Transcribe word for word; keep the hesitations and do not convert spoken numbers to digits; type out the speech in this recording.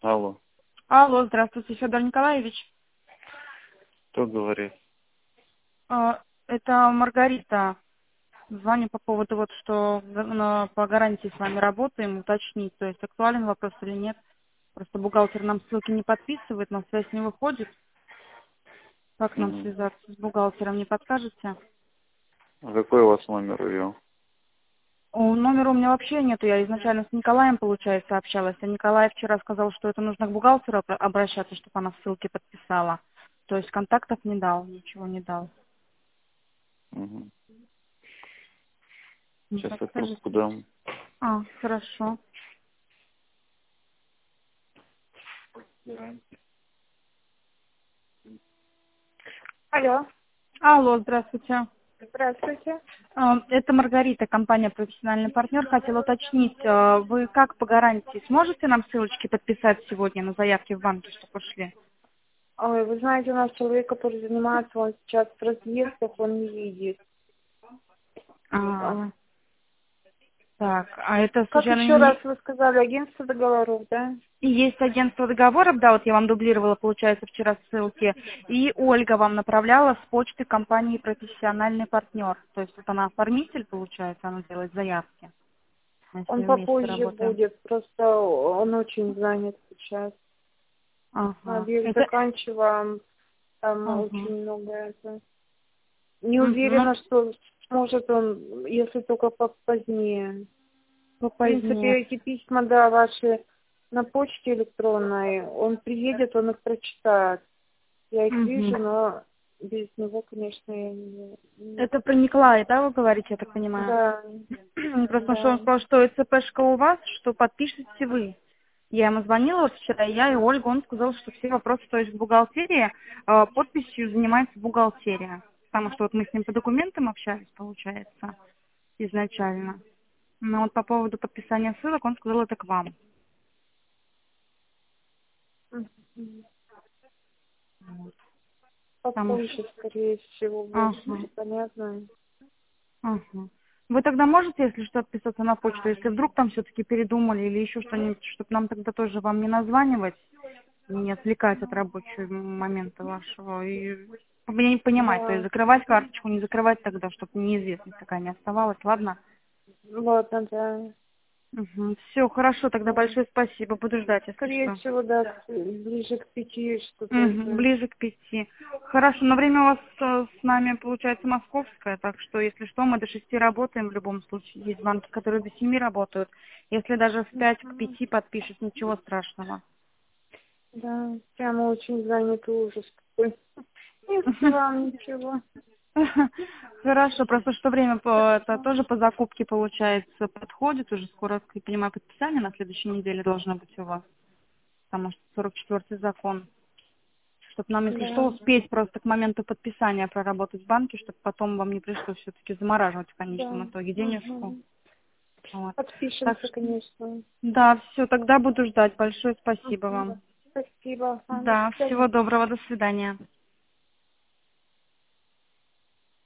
Алло, Алло, здравствуйте, Федор Николаевич. кто говорит? А, Это Маргарита. Звоню по поводу вот, что на- по гарантии с вами работаем, уточнить, то есть актуален вопрос или нет. Просто бухгалтер нам ссылки не подписывает, на связь не выходит. Как нам Мгм. связаться с бухгалтером, не подскажете? А какой у вас номер ее? О, номера у меня вообще нету, я изначально с Николаем, получается, общалась, а Николай вчера сказал, что это нужно к бухгалтеру обра- обращаться, чтобы она ссылки подписала. То есть контактов не дал, ничего не дал. Угу. Не Сейчас я подскажете? трубку дам. А, хорошо. Алло, Алло, здравствуйте. здравствуйте. А, Это Маргарита, компания «Профессиональный партнер». Хотела уточнить, а, вы как по гарантии сможете нам ссылочки подписать сегодня на заявки в банке, что пошли? Ой, вы знаете, у нас человек, который занимается, он сейчас в разъездах, он не видит. А, А, так, а это Как случайно еще не... раз вы сказали, агентство договоров, да? И есть агентство договоров, да, вот я вам дублировала, получается, вчера ссылки, и Ольга вам направляла с почты компании «Профессиональный партнер». То есть вот она оформитель, получается, она делает заявки. Мы с Он ней вместе попозже работаем. будет, просто он очень занят сейчас. Ага. Надеюсь, Это... заканчиваем, там Ага. очень много это. Не Мгм. Ну, уверена, что сможет он, если только по- позднее. В попозднее. принципе, эти письма, да, ваши на почте электронной, он приедет, он их прочитает. Я их Мгм. вижу, но без него, конечно, я не... не- Это про Николая, да, вы говорите, я так понимаю? Да, Просто что он да. сказал, что и ЦПшка у вас, что подпишете вы. Я ему звонила вот вчера, я и Ольга, он сказал, что все вопросы, то есть в бухгалтерии, э, подписью занимается бухгалтерия. Потому что вот мы с ним по документам общались, получается, изначально. Но вот по поводу подписания ссылок он сказал, это к вам. Мгм. Вот. Потому что... Попозже, скорее всего, будет Ага. понятно. Ага. Вы тогда можете, если что, отписаться на почту, если вдруг там все-таки передумали или еще что-нибудь, чтобы нам тогда тоже вам не названивать, не отвлекать от рабочего момента вашего, и мне не понимать, то есть Да. закрывать карточку, не закрывать тогда, чтобы неизвестность такая не оставалась, ладно? Ладно, да. Угу. Все, хорошо, тогда Да. большое спасибо, буду ждать, если Скорее что. всего, да, к- ближе к пяти что-то Угу. уже. Ближе к пяти. Хорошо, но время у вас э, с нами получается московское, так что если что, мы до шести работаем в любом случае. Есть банки, которые до семи работают. Если даже в пять к Мгм. пяти подпишет, ничего страшного. Да, прямо очень занятый ужас какой. Не успевам ничего. Хорошо, просто что время по, это тоже по закупке получается подходит, уже скоро, как я понимаю, подписание на следующей неделе должно быть у вас, потому что сорок четвёртый закон. Чтобы нам, если что, Да, успеть просто к моменту подписания проработать в банке, чтобы потом вам не пришлось все-таки замораживать в конечном да. итоге денежку. Угу. Вот. Так Подпишемся, что, конечно. да, все, тогда буду ждать. Большое спасибо Мгм. вам. Спасибо. А, до Да, свидания. всего доброго, до свидания.